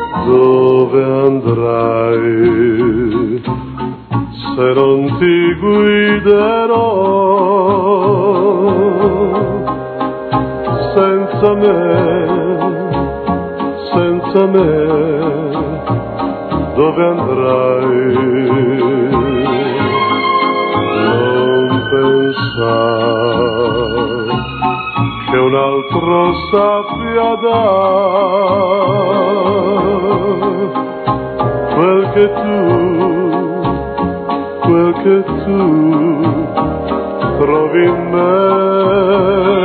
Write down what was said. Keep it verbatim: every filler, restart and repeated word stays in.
dove andrai se non ti guiderò? Senza me, senza me, dove andrai? Non pensar che un altro sappia dar quel che tu, quel che tu trovi in me.